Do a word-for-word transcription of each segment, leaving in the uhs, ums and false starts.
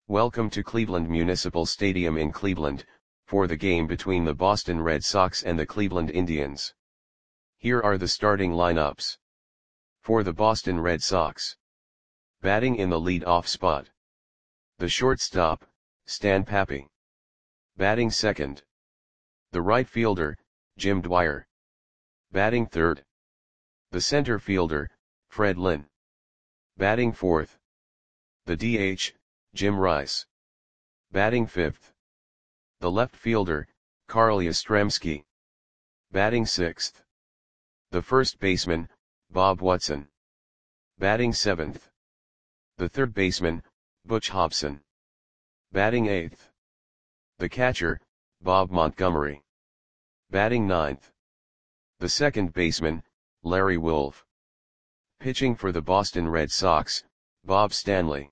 Welcome to Cleveland Municipal Stadium in Cleveland, for the game between the Boston Red Sox and the Cleveland Indians. Here are the starting lineups. For the Boston Red Sox. Batting in the lead-off spot. The shortstop, Stan Papi. Batting second. The right fielder, Jim Dwyer. Batting third. The center fielder, Fred Lynn. Batting fourth. The D H, Jim Rice. Batting fifth. The left fielder, Carl Yastrzemski. Batting sixth. The first baseman, Bob Watson. Batting seventh. The third baseman, Butch Hobson. Batting eighth. The catcher, Bob Montgomery. Batting ninth. The second baseman, Larry Wolff. Pitching for the Boston Red Sox, Bob Stanley.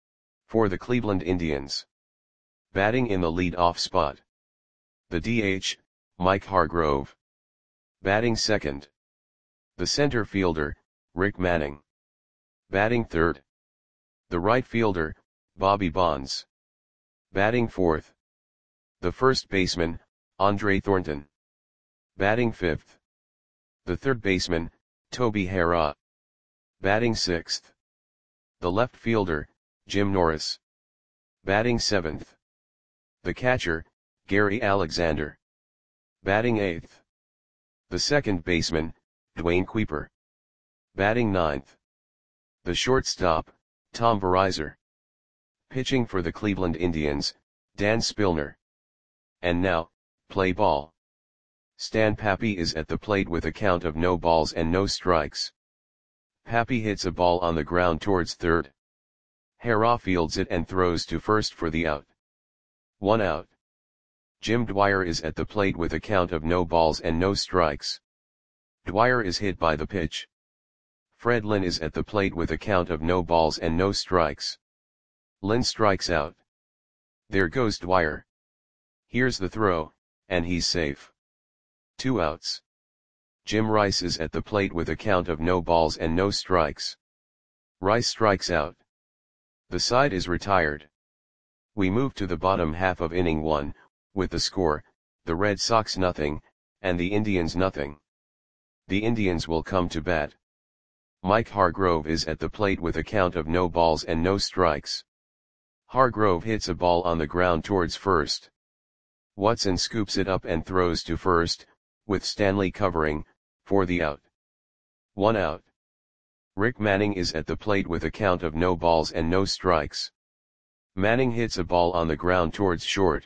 For the Cleveland Indians. Batting in the lead-off spot. The D H, Mike Hargrove. Batting second. The center fielder, Rick Manning. Batting third. The right fielder, Bobby Bonds. Batting fourth. The first baseman, Andre Thornton. Batting fifth. The third baseman, Toby Harrah. Batting sixth. The left fielder, Jim Norris. Batting seventh. The catcher, Gary Alexander. Batting eighth. The second baseman, Dwayne Kuiper. Batting ninth. The shortstop, Tom Verizar. Pitching for the Cleveland Indians, Dan Spillner. And now, play ball. Stan Papi is at the plate with a count of no balls and no strikes. Papi hits a ball on the ground towards third. Harrah fields it and throws to first for the out. One out. Jim Dwyer is at the plate with a count of no balls and no strikes. Dwyer is hit by the pitch. Fred Lynn is at the plate with a count of no balls and no strikes. Lynn strikes out. There goes Dwyer. Here's the throw, and he's safe. Two outs. Jim Rice is at the plate with a count of no balls and no strikes. Rice strikes out. The side is retired. We move to the bottom half of inning one, with the score, the Red Sox nothing, and the Indians nothing. The Indians will come to bat. Mike Hargrove is at the plate with a count of no balls and no strikes. Hargrove hits a ball on the ground towards first. Watson scoops it up and throws to first, with Stanley covering, for the out. One out. Rick Manning is at the plate with a count of no balls and no strikes. Manning hits a ball on the ground towards short.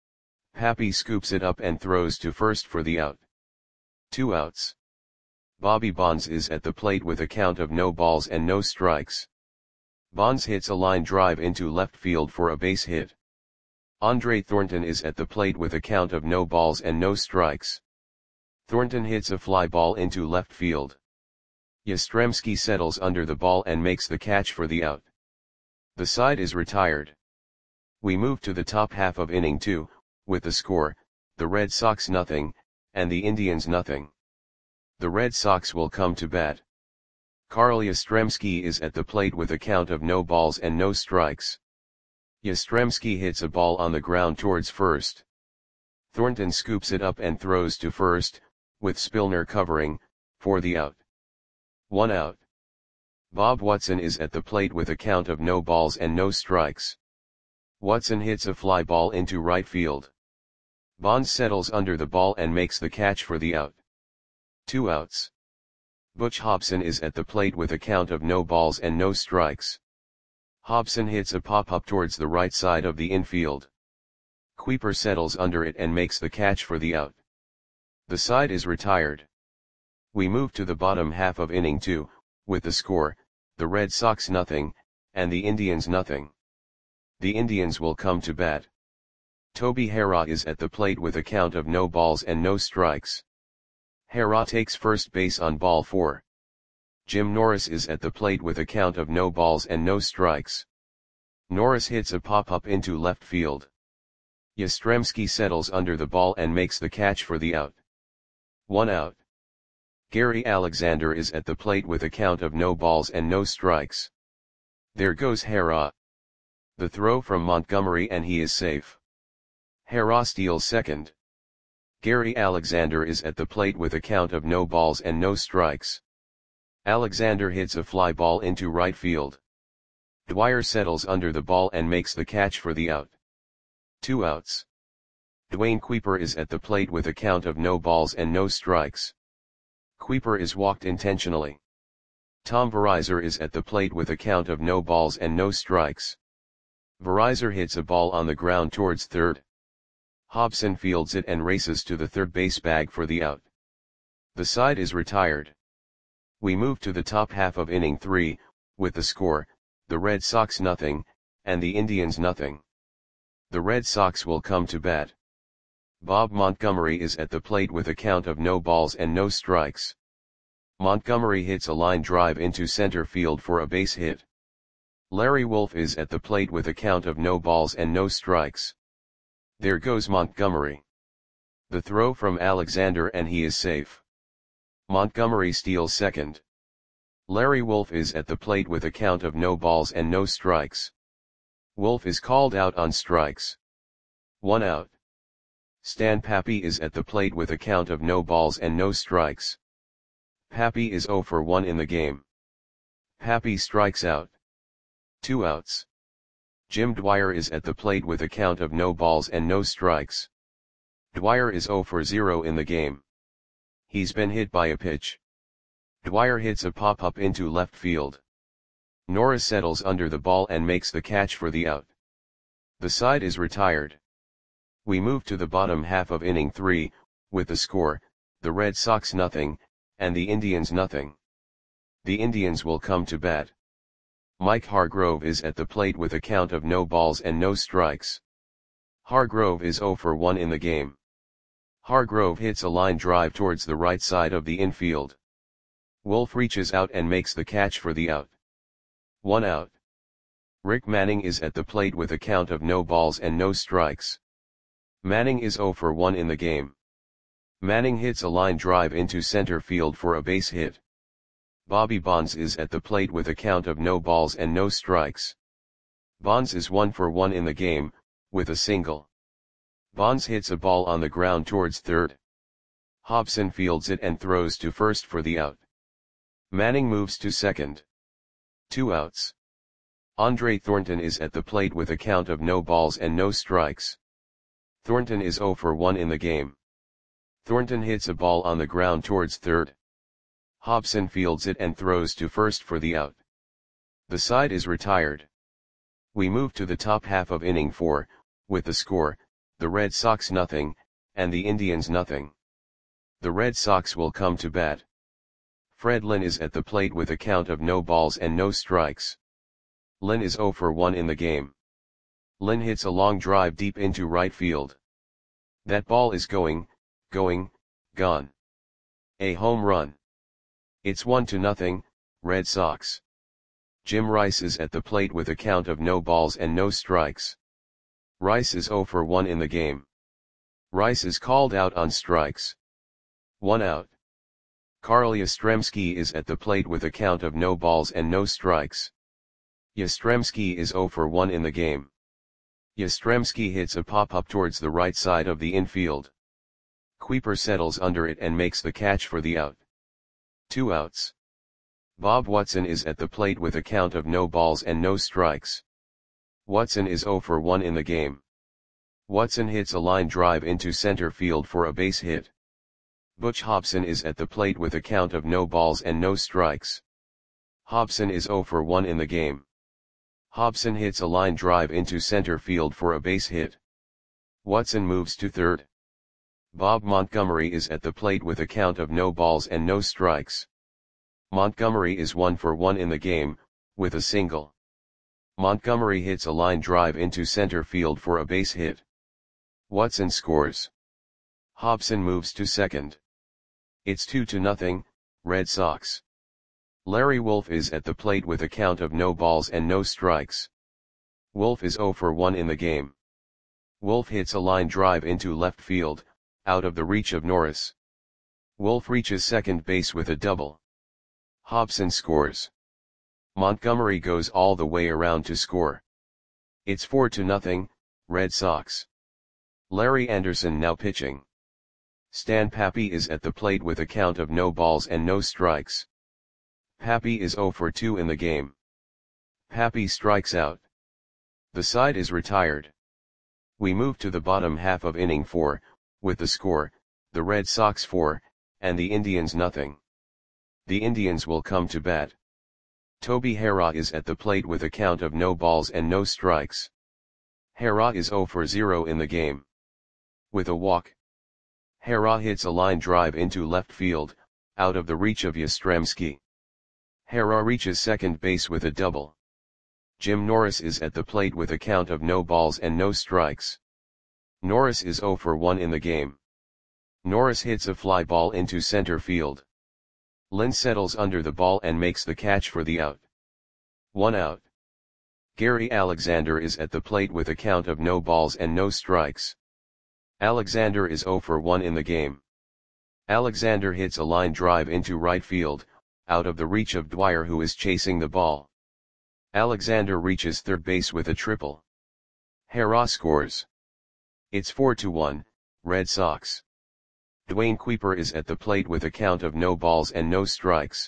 Papi scoops it up and throws to first for the out. Two outs. Bobby Bonds is at the plate with a count of no balls and no strikes. Bonds hits a line drive into left field for a base hit. Andre Thornton is at the plate with a count of no balls and no strikes. Thornton hits a fly ball into left field. Yastrzemski settles under the ball and makes the catch for the out. The side is retired. We move to the top half of inning two, with the score, the Red Sox nothing, and the Indians nothing. The Red Sox will come to bat. Carl Yastrzemski is at the plate with a count of no balls and no strikes. Yastrzemski hits a ball on the ground towards first. Thornton scoops it up and throws to first, with Spillner covering, for the out. One out. Bob Watson is at the plate with a count of no balls and no strikes. Watson hits a fly ball into right field. Bonds settles under the ball and makes the catch for the out. Two outs. Butch Hobson is at the plate with a count of no balls and no strikes. Hobson hits a pop-up towards the right side of the infield. Kuiper settles under it and makes the catch for the out. The side is retired. We move to the bottom half of inning two, with the score, the Red Sox nothing, and the Indians nothing. The Indians will come to bat. Toby Harrah is at the plate with a count of no balls and no strikes. Harrah takes first base on ball four. Jim Norris is at the plate with a count of no balls and no strikes. Norris hits a pop-up into left field. Yastrzemski settles under the ball and makes the catch for the out. One out. Gary Alexander is at the plate with a count of no balls and no strikes. There goes Harrah. The throw from Montgomery and he is safe. Harrah steals second. Gary Alexander is at the plate with a count of no balls and no strikes. Alexander hits a fly ball into right field. Dwyer settles under the ball and makes the catch for the out. Two outs. Dwayne Kuiper is at the plate with a count of no balls and no strikes. Kuiper is walked intentionally. Tom Verizor is at the plate with a count of no balls and no strikes. Verizor hits a ball on the ground towards third. Hobson fields it and races to the third base bag for the out. The side is retired. We move to the top half of inning three, with the score, the Red Sox nothing, and the Indians nothing. The Red Sox will come to bat. Bob Montgomery is at the plate with a count of no balls and no strikes. Montgomery hits a line drive into center field for a base hit. Larry Wolf is at the plate with a count of no balls and no strikes. There goes Montgomery. The throw from Alexander and he is safe. Montgomery steals second. Larry Wolf is at the plate with a count of no balls and no strikes. Wolf is called out on strikes. One out. Stan Pappy is at the plate with a count of no balls and no strikes. Pappy is oh for one in the game. Pappy strikes out. Two outs. Jim Dwyer is at the plate with a count of no balls and no strikes. Dwyer is oh for zero in the game. He's been hit by a pitch. Dwyer hits a pop-up into left field. Norris settles under the ball and makes the catch for the out. The side is retired. We move to the bottom half of inning three, with the score, the Red Sox nothing, and the Indians nothing. The Indians will come to bat. Mike Hargrove is at the plate with a count of no balls and no strikes. Hargrove is oh for one in the game. Hargrove hits a line drive towards the right side of the infield. Wolf reaches out and makes the catch for the out. One out. Rick Manning is at the plate with a count of no balls and no strikes. Manning is oh for one in the game. Manning hits a line drive into center field for a base hit. Bobby Bonds is at the plate with a count of no balls and no strikes. Bonds is one for one in the game, with a single. Bonds hits a ball on the ground towards third. Hobson fields it and throws to first for the out. Manning moves to second. Two outs. Andre Thornton is at the plate with a count of no balls and no strikes. Thornton is oh for one in the game. Thornton hits a ball on the ground towards third. Hobson fields it and throws to first for the out. The side is retired. We move to the top half of inning four, with the score, the Red Sox nothing, and the Indians nothing. The Red Sox will come to bat. Fred Lynn is at the plate with a count of no balls and no strikes. Lynn is oh for one in the game. Lynn hits a long drive deep into right field. That ball is going, going, gone. A home run. It's one to nothing, Red Sox. Jim Rice is at the plate with a count of no balls and no strikes. Rice is oh for one in the game. Rice is called out on strikes. One out. Carl Yastrzemski is at the plate with a count of no balls and no strikes. Yastrzemski is oh for one in the game. Yastrzemski hits a pop-up towards the right side of the infield. Kuiper settles under it and makes the catch for the out. Two outs. Bob Watson is at the plate with a count of no balls and no strikes. Watson is oh for one in the game. Watson hits a line drive into center field for a base hit. Butch Hobson is at the plate with a count of no balls and no strikes. Hobson is oh for one in the game. Hobson hits a line drive into center field for a base hit. Watson moves to third. Bob Montgomery is at the plate with a count of no balls and no strikes. Montgomery is one for one in the game, with a single. Montgomery hits a line drive into center field for a base hit. Watson scores. Hobson moves to second. It's two to nothing, Red Sox. Larry Wolf is at the plate with a count of no balls and no strikes. Wolf is oh for one in the game. Wolf hits a line drive into left field, out of the reach of Norris. Wolf reaches second base with a double. Hobson scores. Montgomery goes all the way around to score. It's four to nothing, Red Sox. Larry Anderson now pitching. Stan Papi is at the plate with a count of no balls and no strikes. Papi is zero for two in the game. Papi strikes out. The side is retired. We move to the bottom half of inning four, with the score, the Red Sox four, and the Indians nothing. The Indians will come to bat. Toby Harrah is at the plate with a count of no balls and no strikes. Harrah is zero for zero in the game. With a walk, Harrah hits a line drive into left field, out of the reach of Yastrzemski. Harrah reaches second base with a double. Jim Norris is at the plate with a count of no balls and no strikes. Norris is zero for one in the game. Norris hits a fly ball into center field. Lynn settles under the ball and makes the catch for the out. One out. Gary Alexander is at the plate with a count of no balls and no strikes. Alexander is zero for one in the game. Alexander hits a line drive into right field, out of the reach of Dwyer, who is chasing the ball. Alexander reaches third base with a triple. Harrah scores. It's four to one, Red Sox. Dwayne Kuiper is at the plate with a count of no balls and no strikes.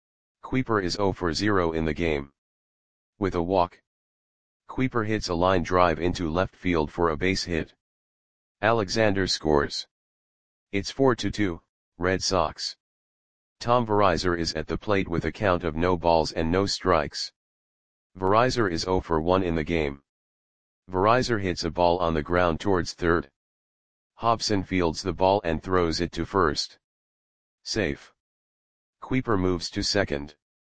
Kuiper is zero for zero in the game. With a walk, Kuiper hits a line drive into left field for a base hit. Alexander scores. It's four to two, Red Sox. Tom Verizar is at the plate with a count of no balls and no strikes. Verizar is zero for one in the game. Verizar hits a ball on the ground towards third. Hobson fields the ball and throws it to first. Safe. Kuiper moves to second.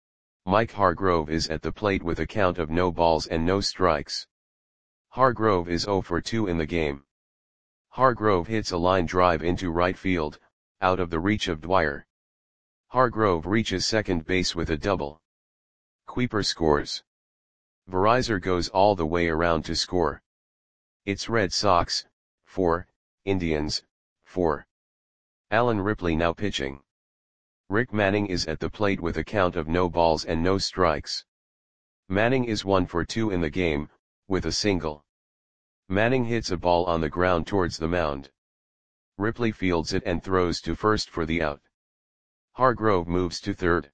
Mike Hargrove is at the plate with a count of no balls and no strikes. Hargrove is zero for two in the game. Hargrove hits a line drive into right field, out of the reach of Dwyer. Hargrove reaches second base with a double. Kuiper scores. Verizar goes all the way around to score. It's Red Sox, four, Indians, four. Alan Ripley now pitching. Rick Manning is at the plate with a count of no balls and no strikes. Manning is one for two in the game, with a single. Manning hits a ball on the ground towards the mound. Ripley fields it and throws to first for the out. Hargrove moves to third.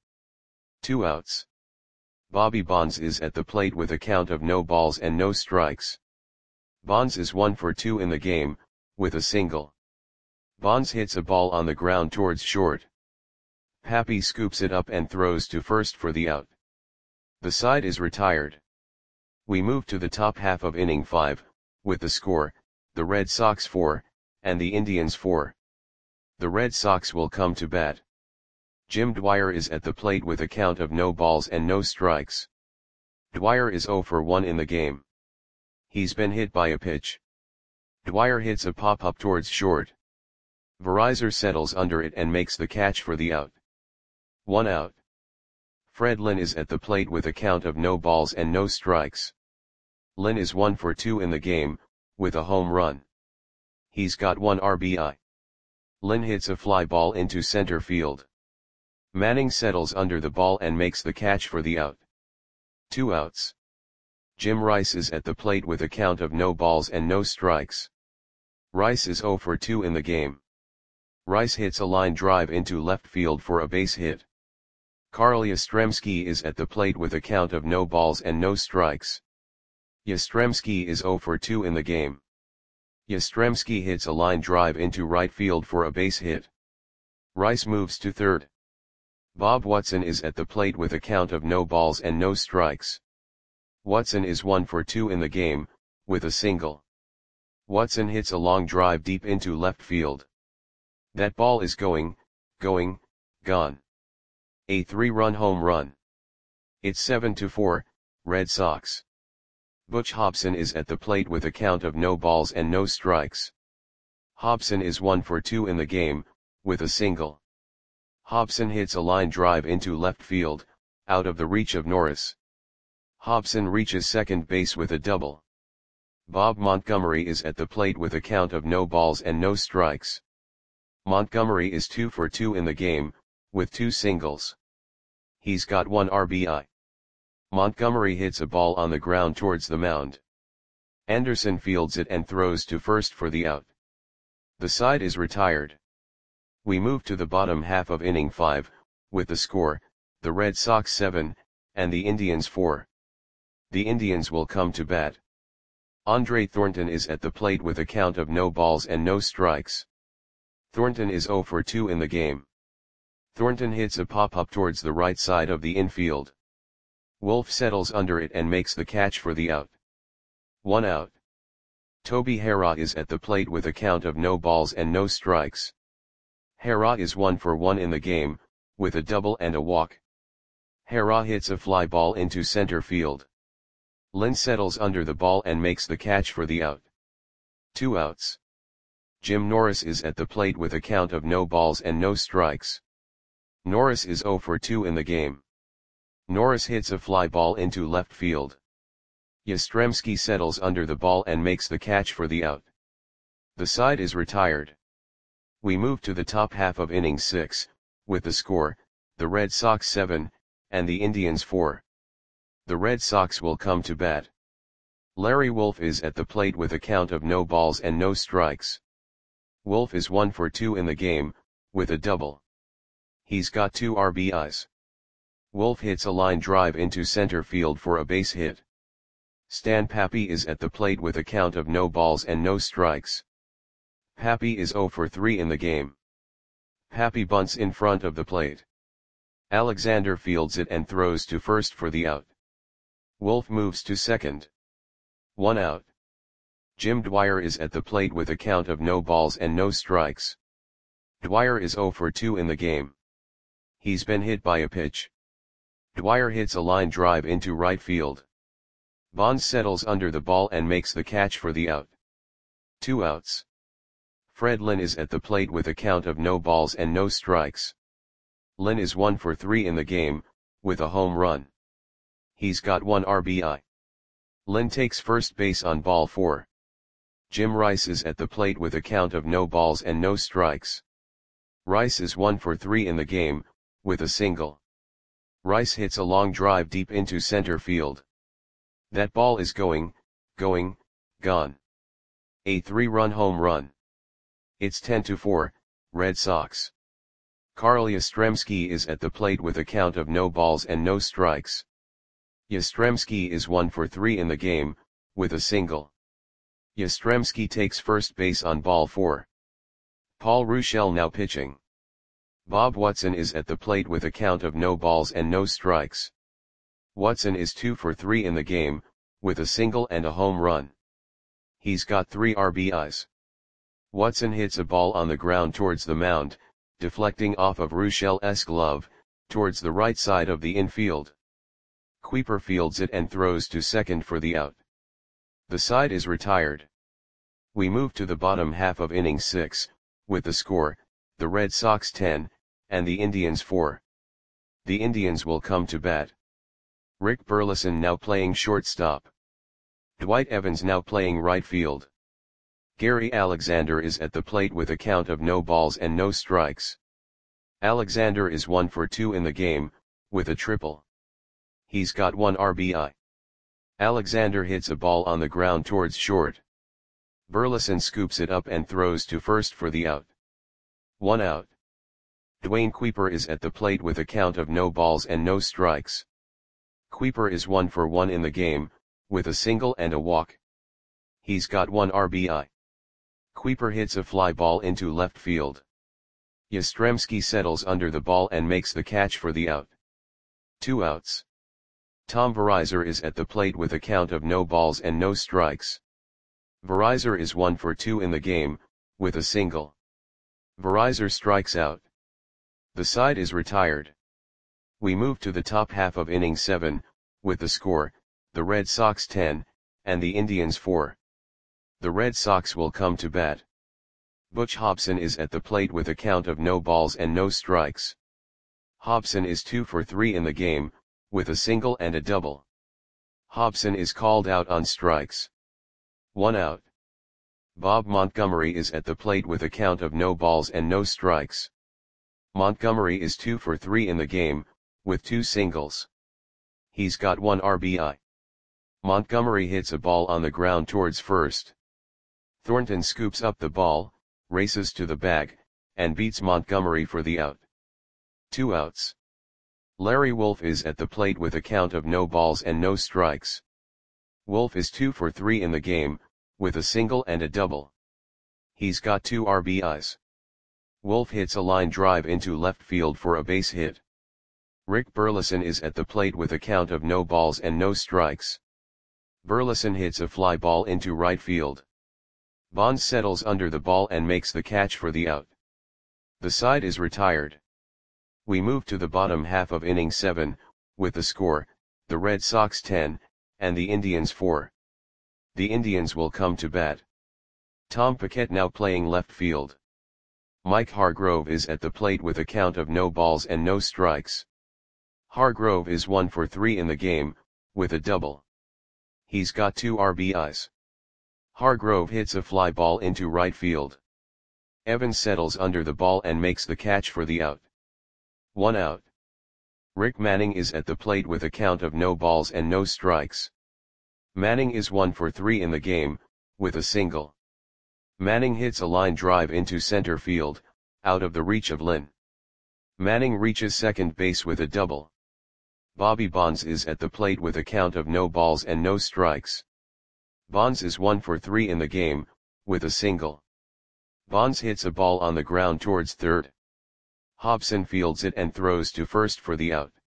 Two outs. Bobby Bonds is at the plate with a count of no balls and no strikes. Bonds is one for two in the game, with a single. Bonds hits a ball on the ground towards short. Papi scoops it up and throws to first for the out. The side is retired. We move to the top half of inning five, with the score, the Red Sox four, and the Indians four. The Red Sox will come to bat. Jim Dwyer is at the plate with a count of no balls and no strikes. Dwyer is zero for one in the game. He's been hit by a pitch. Dwyer hits a pop-up towards short. Verizar settles under it and makes the catch for the out. One out. Fred Lynn is at the plate with a count of no balls and no strikes. Lynn is one for two in the game, with a home run. He's got one R B I. Lynn hits a fly ball into center field. Manning settles under the ball and makes the catch for the out. Two outs. Jim Rice is at the plate with a count of no balls and no strikes. Rice is zero for two in the game. Rice hits a line drive into left field for a base hit. Carl Yastrzemski is at the plate with a count of no balls and no strikes. Yastrzemski is zero for two in the game. Yastrzemski hits a line drive into right field for a base hit. Rice moves to third. Bob Watson is at the plate with a count of no balls and no strikes. Watson is one for two in the game, with a single. Watson hits a long drive deep into left field. That ball is going, going, gone. A three-run home run. It's seven to four, Red Sox. Butch Hobson is at the plate with a count of no balls and no strikes. Hobson is one for two in the game, with a single. Hobson hits a line drive into left field, out of the reach of Norris. Hobson reaches second base with a double. Bob Montgomery is at the plate with a count of no balls and no strikes. Montgomery is two for two in the game, with two singles. He's got one R B I. Montgomery hits a ball on the ground towards the mound. Anderson fields it and throws to first for the out. The side is retired. We move to the bottom half of inning five, with the score, the Red Sox seven, and the Indians four. The Indians will come to bat. Andre Thornton is at the plate with a count of no balls and no strikes. Thornton is oh for two in the game. Thornton hits a pop-up towards the right side of the infield. Wolf settles under it and makes the catch for the out. One out. Toby Harrah is at the plate with a count of no balls and no strikes. Harrah is one for one in the game, with a double and a walk. Harrah hits a fly ball into center field. Lynn settles under the ball and makes the catch for the out. Two outs. Jim Norris is at the plate with a count of no balls and no strikes. Norris is oh for two in the game. Norris hits a fly ball into left field. Yastrzemski settles under the ball and makes the catch for the out. The side is retired. We move to the top half of inning six, with the score, the Red Sox seven, and the Indians four. The Red Sox will come to bat. Larry Wolf is at the plate with a count of no balls and no strikes. Wolf is one for two in the game, with a double. He's got two R B Is. Wolf hits a line drive into center field for a base hit. Stan Pappy is at the plate with a count of no balls and no strikes. Pappy is oh for three in the game. Pappy bunts in front of the plate. Alexander fields it and throws to first for the out. Wolf moves to second. One out. Jim Dwyer is at the plate with a count of no balls and no strikes. Dwyer is oh for two in the game. He's been hit by a pitch. Dwyer hits a line drive into right field. Bonds settles under the ball and makes the catch for the out. Two outs. Fred Lynn is at the plate with a count of no balls and no strikes. Lynn is one for three in the game, with a home run. He's got one R B I. Lynn takes first base on ball four. Jim Rice is at the plate with a count of no balls and no strikes. Rice is one for three in the game, with a single. Rice hits a long drive deep into center field. That ball is going, going, gone. A three-run home run. It's ten to four, Red Sox. Carl Yastrzemski is at the plate with a count of no balls and no strikes. Yastrzemski is one for three in the game, with a single. Yastrzemski takes first base on ball four. Paul Ruschel now pitching. Bob Watson is at the plate with a count of no balls and no strikes. Watson is two for three in the game, with a single and a home run. He's got three R B Is. Watson hits a ball on the ground towards the mound, deflecting off of Ruschel's glove, towards the right side of the infield. Kuiper fields it and throws to second for the out. The side is retired. We move to the bottom half of inning six, with the score, the Red Sox ten, and the Indians four. The Indians will come to bat. Rick Burleson now playing shortstop. Dwight Evans now playing right field. Gary Alexander is at the plate with a count of no balls and no strikes. Alexander is one for two in the game, with a triple. He's got one R B I. Alexander hits a ball on the ground towards short. Burleson scoops it up and throws to first for the out. One out. Dwayne Kuiper is at the plate with a count of no balls and no strikes. Kuiper is one for one in the game, with a single and a walk. He's got one R B I. Kuiper hits a fly ball into left field. Yastrzemski settles under the ball and makes the catch for the out. Two outs. Tom Verizar is at the plate with a count of no balls and no strikes. Verizar is one for two in the game, with a single. Verizar strikes out. The side is retired. We move to the top half of inning seven, with the score, the Red Sox ten, and the Indians four. The Red Sox will come to bat. Butch Hobson is at the plate with a count of no balls and no strikes. Hobson is two for three in the game, with a single and a double. Hobson is called out on strikes. One out. Bob Montgomery is at the plate with a count of no balls and no strikes. Montgomery is two for three in the game, with two singles. He's got one R B I. Montgomery hits a ball on the ground towards first. Thornton scoops up the ball, races to the bag, and beats Montgomery for the out. Two outs. Larry Wolf is at the plate with a count of no balls and no strikes. Wolf is two for three in the game, with a single and a double. He's got two R B Is. Wolf hits a line drive into left field for a base hit. Rick Burleson is at the plate with a count of no balls and no strikes. Burleson hits a fly ball into right field. Bonds settles under the ball and makes the catch for the out. The side is retired. We move to the bottom half of inning seven, with the score, the Red Sox ten, and the Indians four. The Indians will come to bat. Tom Paquette now playing left field. Mike Hargrove is at the plate with a count of no balls and no strikes. Hargrove is one for three in the game, with a double. He's got two R B Is. Hargrove hits a fly ball into right field. Evans settles under the ball and makes the catch for the out. One out. Rick Manning is at the plate with a count of no balls and no strikes. Manning is one for three in the game, with a single. Manning hits a line drive into center field, out of the reach of Lynn. Manning reaches second base with a double. Bobby Bonds is at the plate with a count of no balls and no strikes. Bonds is one for three in the game, with a single. Bonds hits a ball on the ground towards third. Hobson fields it and throws to first for the out.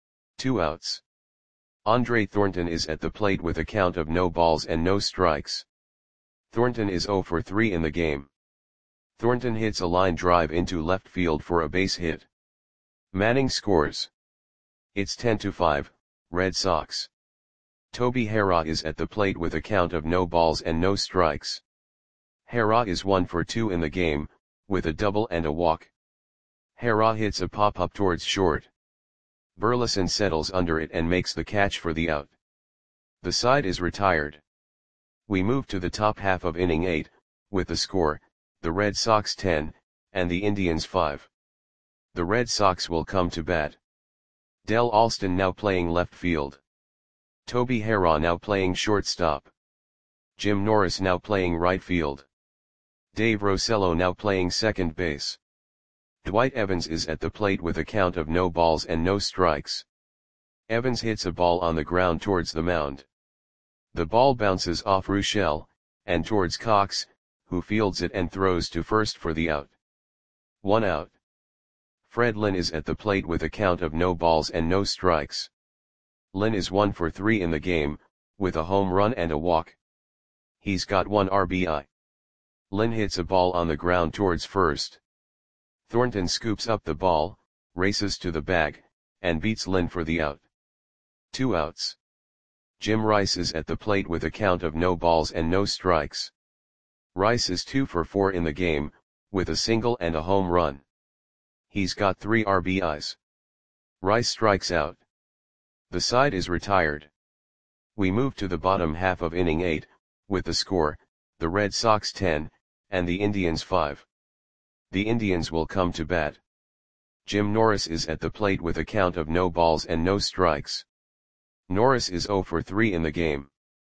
Two outs. Andre Thornton is at the plate with a count of no balls and no strikes. Thornton is zero for three in the game. Thornton hits a line drive into left field for a base hit. Manning scores. It's ten to five, Red Sox. Toby Harrah is at the plate with a count of no balls and no strikes. Harrah is one for two in the game, with a double and a walk. Harrah hits a pop-up towards short. Burleson settles under it and makes the catch for the out. The side is retired. We move to the top half of inning eight, with the score, the Red Sox ten, and the Indians five. The Red Sox will come to bat. Del Alston now playing left field. Toby Harrah now playing shortstop. Jim Norris now playing right field. Dave Rosello now playing second base. Dwight Evans is at the plate with a count of no balls and no strikes. Evans hits a ball on the ground towards the mound. The ball bounces off Rochelle, and towards Cox, who fields it and throws to first for the out. One out. Fred Lynn is at the plate with a count of no balls and no strikes. Lynn is one for three in the game, with a home run and a walk. He's got one R B I. Lynn hits a ball on the ground towards first. Thornton scoops up the ball, races to the bag, and beats Lynn for the out. Two outs. Jim Rice is at the plate with a count of no balls and no strikes. Rice is two for four in the game, with a single and a home run. He's got three R B Is. Rice strikes out. The side is retired. We move to the bottom half of inning eight, with the score, the Red Sox ten, and the Indians five. The Indians will come to bat. Jim Norris is at the plate with a count of no balls and no strikes. Norris is zero for three in the game.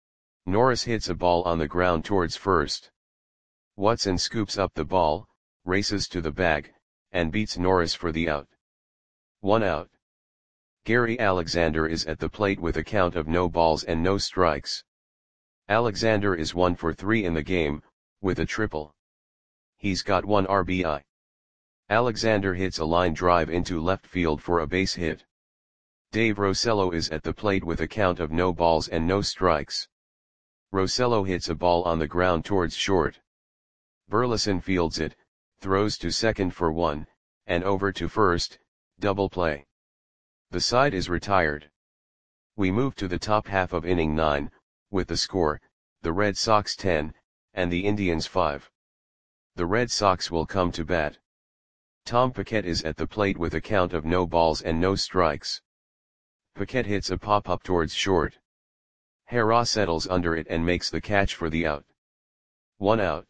Norris hits a ball on the ground towards first. Watson scoops up the ball, races to the bag, and beats Norris for the out. One out. Gary Alexander is at the plate with a count of no balls and no strikes. Alexander is one for three in the game, with a triple. He's got one R B I. Alexander hits a line drive into left field for a base hit. Dave Rosello is at the plate with a count of no balls and no strikes. Rosello hits a ball on the ground towards short. Burleson fields it, throws to second for one, and over to first, double play. The side is retired. We move to the top half of inning nine, with the score, the Red Sox ten, and the Indians five. The Red Sox will come to bat. Tom Paquette is at the plate with a count of no balls and no strikes. Paquette hits a pop-up towards short. Harrah settles under it and makes the catch for the out. One out.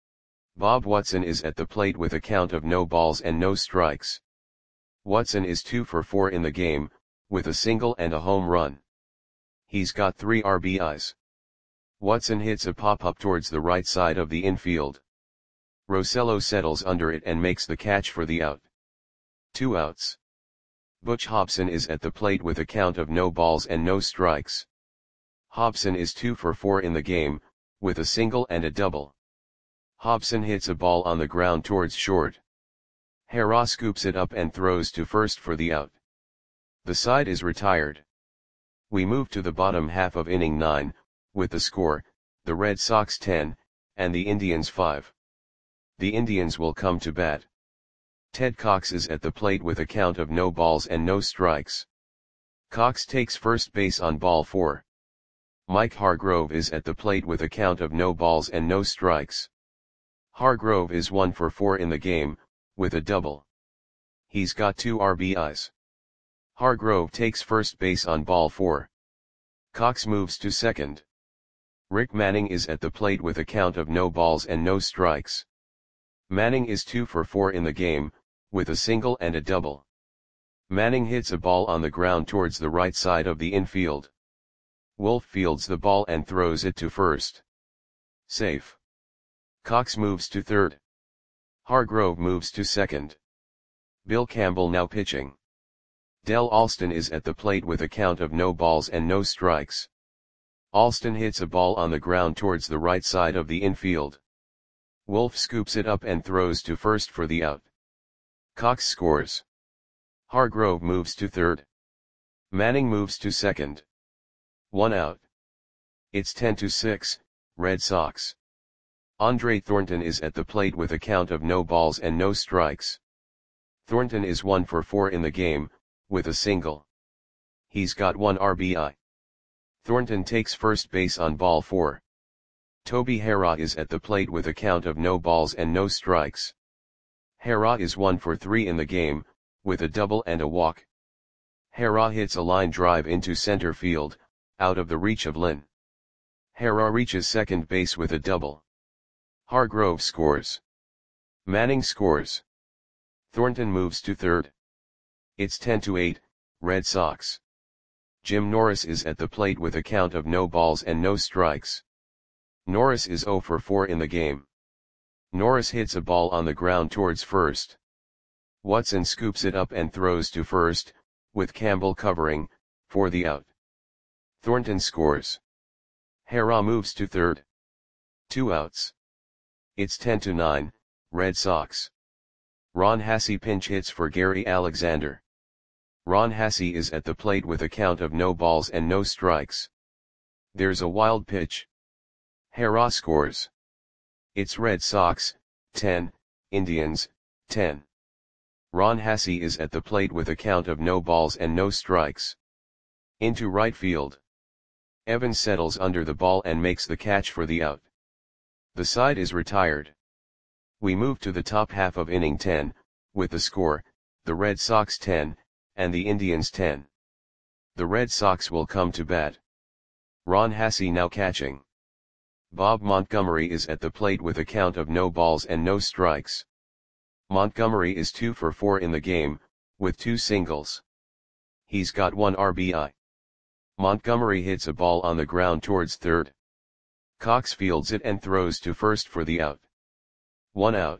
Bob Watson is at the plate with a count of no balls and no strikes. Watson is two for four in the game, with a single and a home run. He's got three R B Is. Watson hits a pop-up towards the right side of the infield. Rosello settles under it and makes the catch for the out. Two outs. Butch Hobson is at the plate with a count of no balls and no strikes. Hobson is two for four in the game, with a single and a double. Hobson hits a ball on the ground towards short. Hera scoops it up and throws to first for the out. The side is retired. We move to the bottom half of inning nine, with the score, the Red Sox ten, and the Indians five. The Indians will come to bat. Ted Cox is at the plate with a count of no balls and no strikes. Cox takes first base on ball four. Mike Hargrove is at the plate with a count of no balls and no strikes. Hargrove is one for four in the game, with a double. He's got two R B Is. Hargrove takes first base on ball four. Cox moves to second. Rick Manning is at the plate with a count of no balls and no strikes. Manning is two for four in the game, with a single and a double. Manning hits a ball on the ground towards the right side of the infield. Wolf fields the ball and throws it to first. Safe. Cox moves to third. Hargrove moves to second. Bill Campbell now pitching. Del Alston is at the plate with a count of no balls and no strikes. Alston hits a ball on the ground towards the right side of the infield. Wolf scoops it up and throws to first for the out. Cox scores. Hargrove moves to third. Manning moves to second. One out. It's ten to six, Red Sox. Andre Thornton is at the plate with a count of no balls and no strikes. Thornton is one for four in the game, with a single. He's got one R B I. Thornton takes first base on ball four. Toby Hera is at the plate with a count of no balls and no strikes. Hera is one for three in the game, with a double and a walk. Hera hits a line drive into center field, out of the reach of Lynn. Hera reaches second base with a double. Hargrove scores. Manning scores. Thornton moves to third. It's ten to eight, Red Sox. Jim Norris is at the plate with a count of no balls and no strikes. Norris is zero for four in the game. Norris hits a ball on the ground towards first. Watson scoops it up and throws to first, with Campbell covering, for the out. Thornton scores. Hera moves to third. Two outs. It's ten to nine, Red Sox. Ron Hassey pinch hits for Gary Alexander. Ron Hassey is at the plate with a count of no balls and no strikes. There's a wild pitch. Hera scores. It's Red Sox, ten, Indians, ten. Ron Hassey is at the plate with a count of no balls and no strikes. Into right field. Evans settles under the ball and makes the catch for the out. The side is retired. We move to the top half of inning ten, with the score, the Red Sox ten, and the Indians ten. The Red Sox will come to bat. Ron Hassey now catching. Bob Montgomery is at the plate with a count of no balls and no strikes. Montgomery is two for four in the game, with two singles. He's got one R B I. Montgomery hits a ball on the ground towards third. Cox fields it and throws to first for the out. One out.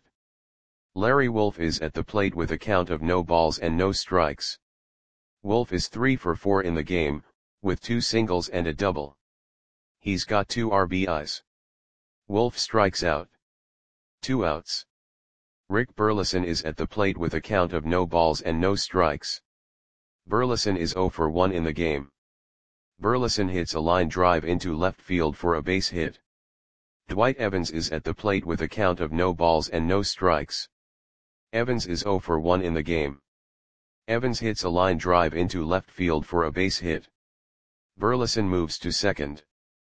Larry Wolf is at the plate with a count of no balls and no strikes. Wolf is three for four in the game, with two singles and a double. He's got two R B Is. Wolf strikes out. Two outs. Rick Burleson is at the plate with a count of no balls and no strikes. Burleson is zero for one in the game. Burleson hits a line drive into left field for a base hit. Dwight Evans is at the plate with a count of no balls and no strikes. Evans is zero for one in the game. Evans hits a line drive into left field for a base hit. Burleson moves to second.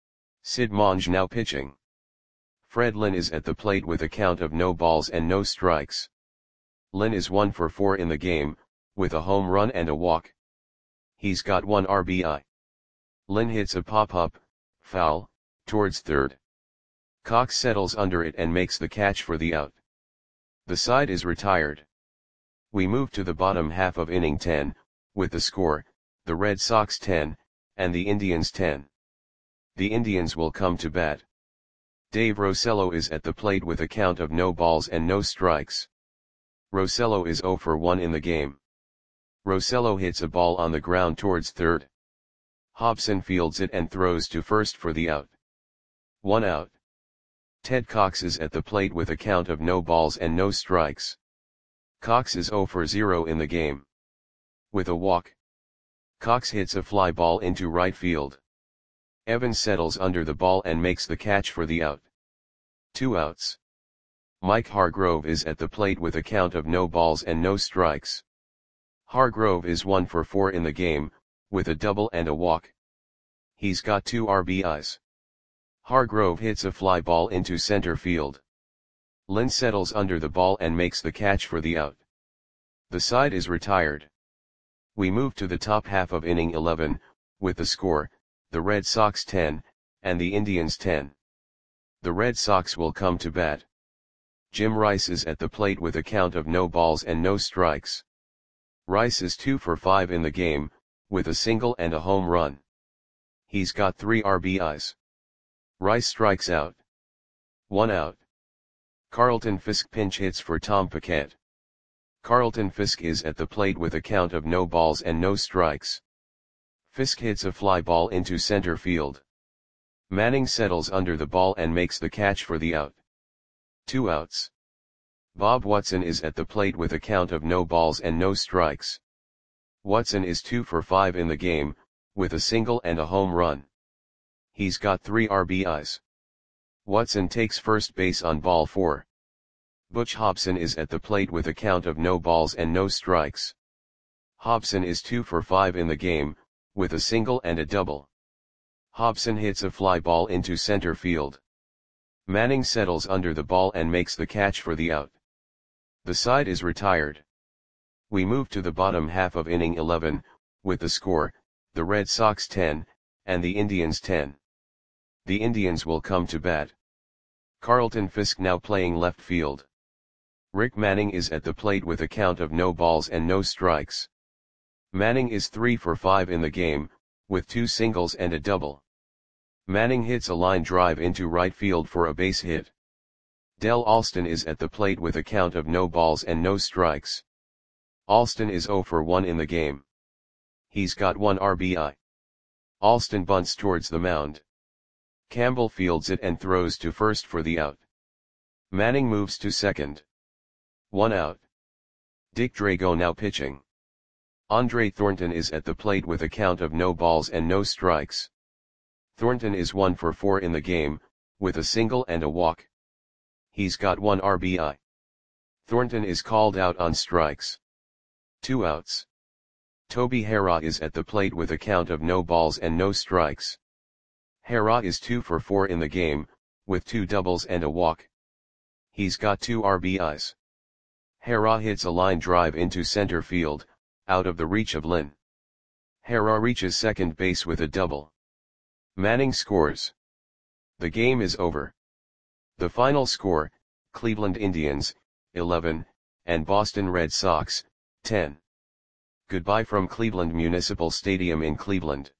Sid Monge now pitching. Fred Lynn is at the plate with a count of no balls and no strikes. Lynn is one for four in the game, with a home run and a walk. He's got one R B I. Lynn hits a pop-up, foul, towards third. Cox settles under it and makes the catch for the out. The side is retired. We move to the bottom half of inning ten, with the score, the Red Sox ten, and the Indians ten. The Indians will come to bat. Dave Rosello is at the plate with a count of no balls and no strikes. Rosello is zero for one in the game. Rosello hits a ball on the ground towards third. Hobson fields it and throws to first for the out. One out. Ted Cox is at the plate with a count of no balls and no strikes. Cox is zero for zero in the game. With a walk, Cox hits a fly ball into right field. Evans settles under the ball and makes the catch for the out. Two outs. Mike Hargrove is at the plate with a count of no balls and no strikes. Hargrove is one for four in the game, with a double and a walk. He's got two R B Is. Hargrove hits a fly ball into center field. Lynn settles under the ball and makes the catch for the out. The side is retired. We move to the top half of inning eleven, with the score, the Red Sox ten, and the Indians ten. The Red Sox will come to bat. Jim Rice is at the plate with a count of no balls and no strikes. Rice is two for five in the game, with a single and a home run. He's got three R B Is. Rice strikes out. One out. Carlton Fisk pinch hits for Tom Paquette. Carlton Fisk is at the plate with a count of no balls and no strikes. Fisk hits a fly ball into center field. Manning settles under the ball and makes the catch for the out. Two outs. Bob Watson is at the plate with a count of no balls and no strikes. Watson is two for five in the game, with a single and a home run. He's got three R B Is. Watson takes first base on ball four. Butch Hobson is at the plate with a count of no balls and no strikes. Hobson is two for five in the game, with a single and a double. Hobson hits a fly ball into center field. Manning settles under the ball and makes the catch for the out. The side is retired. We move to the bottom half of inning eleven, with the score, the Red Sox ten, and the Indians ten. The Indians will come to bat. Carlton Fisk now playing left field. Rick Manning is at the plate with a count of no balls and no strikes. Manning is three for five in the game, with two singles and a double. Manning hits a line drive into right field for a base hit. Del Alston is at the plate with a count of no balls and no strikes. Alston is zero for one in the game. He's got one R B I. Alston bunts towards the mound. Campbell fields it and throws to first for the out. Manning moves to second. One out. Dick Drago now pitching. Andre Thornton is at the plate with a count of no balls and no strikes. Thornton is one for four in the game, with a single and a walk. He's got one R B I. Thornton is called out on strikes. Two outs. Toby Harrah is at the plate with a count of no balls and no strikes. Harrah is two for four in the game, with two doubles and a walk. He's got two R B Is. Harrah hits a line drive into center field, out of the reach of Lynn. Harrah reaches second base with a double. Manning scores. The game is over. The final score, Cleveland Indians, eleven, and Boston Red Sox, ten. Goodbye from Cleveland Municipal Stadium in Cleveland.